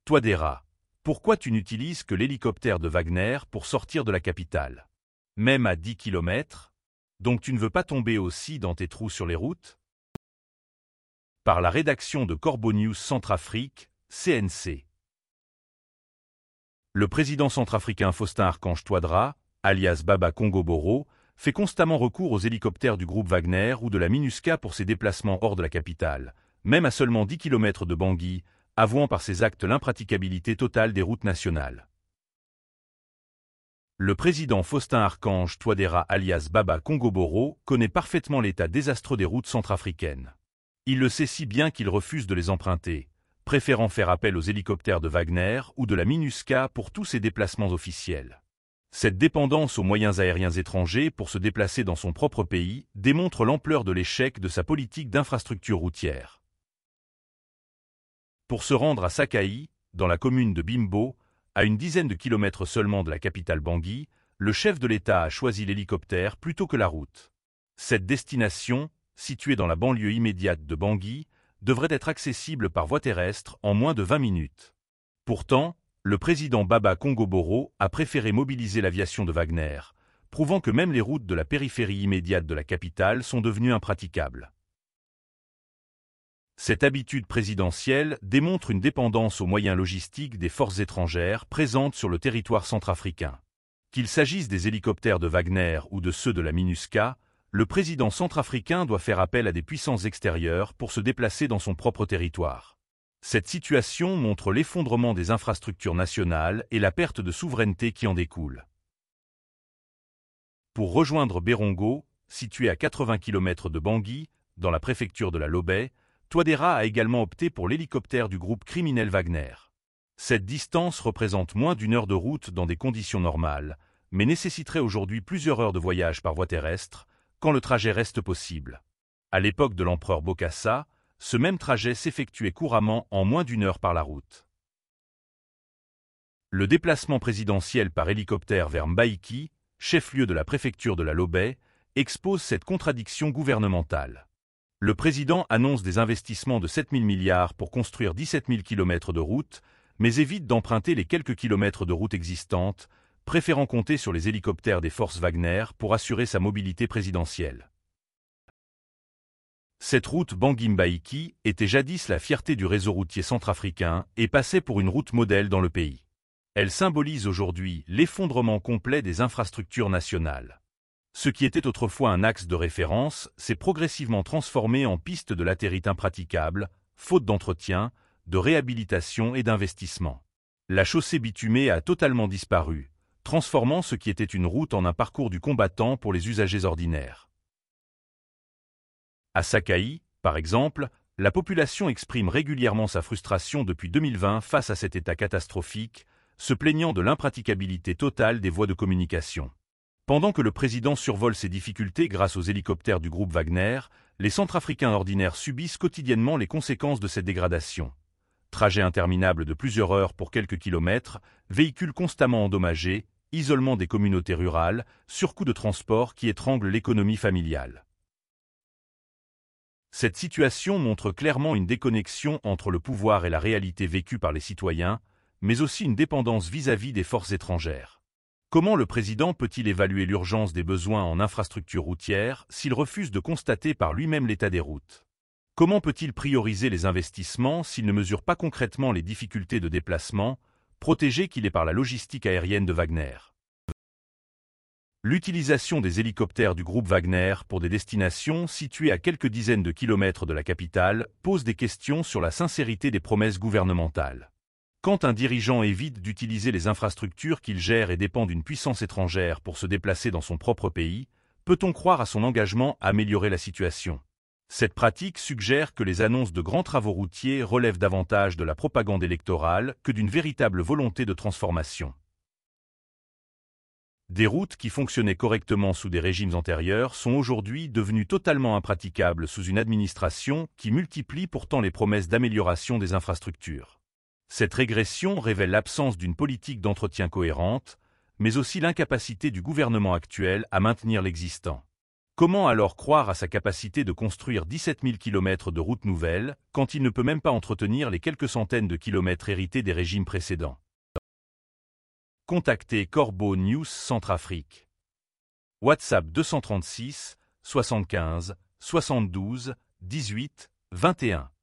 Touadéra, pourquoi tu n'utilises que l'hélicoptère de Wagner pour sortir de la capitale? Même à 10 km? Donc tu ne veux pas tomber aussi dans tes trous sur les routes? Par la rédaction de Corbeau News Centrafrique, CNC. Le président centrafricain Faustin-Archange Touadéra, alias Baba Congo-Boro, fait constamment recours aux hélicoptères du groupe Wagner ou de la MINUSCA pour ses déplacements hors de la capitale, même à seulement 10 km de Bangui, avouant par ses actes l'impraticabilité totale des routes nationales. Le président Faustin-Archange Touadéra alias Baba Congo-Boro connaît parfaitement l'état désastreux des routes centrafricaines. Il le sait si bien qu'il refuse de les emprunter, préférant faire appel aux hélicoptères de Wagner ou de la MINUSCA pour tous ses déplacements officiels. Cette dépendance aux moyens aériens étrangers pour se déplacer dans son propre pays démontre l'ampleur de l'échec de sa politique d'infrastructure routière. Pour se rendre à Sakaï, dans la commune de Bimbo, à une dizaine de kilomètres seulement de la capitale Bangui, le chef de l'État a choisi l'hélicoptère plutôt que la route. Cette destination, située dans la banlieue immédiate de Bangui, devrait être accessible par voie terrestre en moins de 20 minutes. Pourtant, le président Baba Congo-Boro a préféré mobiliser l'aviation de Wagner, prouvant que même les routes de la périphérie immédiate de la capitale sont devenues impraticables. Cette habitude présidentielle démontre une dépendance aux moyens logistiques des forces étrangères présentes sur le territoire centrafricain. Qu'il s'agisse des hélicoptères de Wagner ou de ceux de la MINUSCA, le président centrafricain doit faire appel à des puissances extérieures pour se déplacer dans son propre territoire. Cette situation montre l'effondrement des infrastructures nationales et la perte de souveraineté qui en découle. Pour rejoindre Berongo, situé à 80 km de Bangui, dans la préfecture de la Lobé, Touadéra a également opté pour l'hélicoptère du groupe criminel Wagner. Cette distance représente moins d'une heure de route dans des conditions normales, mais nécessiterait aujourd'hui plusieurs heures de voyage par voie terrestre, quand le trajet reste possible. À l'époque de l'empereur Bokassa, ce même trajet s'effectuait couramment en moins d'une heure par la route. Le déplacement présidentiel par hélicoptère vers Mbaïki, chef-lieu de la préfecture de la Lobé, expose cette contradiction gouvernementale. Le président annonce des investissements de 7 000 milliards pour construire 17 000 km de routes, mais évite d'emprunter les quelques kilomètres de routes existantes, préférant compter sur les hélicoptères des forces Wagner pour assurer sa mobilité présidentielle. Cette route Bangui-Mbaïki était jadis la fierté du réseau routier centrafricain et passait pour une route modèle dans le pays. Elle symbolise aujourd'hui l'effondrement complet des infrastructures nationales. Ce qui était autrefois un axe de référence s'est progressivement transformé en piste de latérite impraticable, faute d'entretien, de réhabilitation et d'investissement. La chaussée bitumée a totalement disparu, transformant ce qui était une route en un parcours du combattant pour les usagers ordinaires. À Sakaï, par exemple, la population exprime régulièrement sa frustration depuis 2020 face à cet état catastrophique, se plaignant de l'impraticabilité totale des voies de communication. Pendant que le président survole ces difficultés grâce aux hélicoptères du groupe Wagner, les Centrafricains ordinaires subissent quotidiennement les conséquences de cette dégradation. Trajets interminables de plusieurs heures pour quelques kilomètres, véhicules constamment endommagés, isolement des communautés rurales, surcoûts de transport qui étranglent l'économie familiale. Cette situation montre clairement une déconnexion entre le pouvoir et la réalité vécue par les citoyens, mais aussi une dépendance vis-à-vis des forces étrangères. Comment le président peut-il évaluer l'urgence des besoins en infrastructures routières s'il refuse de constater par lui-même l'état des routes? Comment peut-il prioriser les investissements s'il ne mesure pas concrètement les difficultés de déplacement, protégé qu'il est par la logistique aérienne de Wagner? L'utilisation des hélicoptères du groupe Wagner pour des destinations situées à quelques dizaines de kilomètres de la capitale pose des questions sur la sincérité des promesses gouvernementales. Quand un dirigeant évite d'utiliser les infrastructures qu'il gère et dépend d'une puissance étrangère pour se déplacer dans son propre pays, peut-on croire à son engagement à améliorer la situation? Cette pratique suggère que les annonces de grands travaux routiers relèvent davantage de la propagande électorale que d'une véritable volonté de transformation. Des routes qui fonctionnaient correctement sous des régimes antérieurs sont aujourd'hui devenues totalement impraticables sous une administration qui multiplie pourtant les promesses d'amélioration des infrastructures. Cette régression révèle l'absence d'une politique d'entretien cohérente, mais aussi l'incapacité du gouvernement actuel à maintenir l'existant. Comment alors croire à sa capacité de construire 17 000 km de routes nouvelles, quand il ne peut même pas entretenir les quelques centaines de kilomètres hérités des régimes précédents? Contactez Corbeau News Centrafrique. WhatsApp 236 75 72 18 21.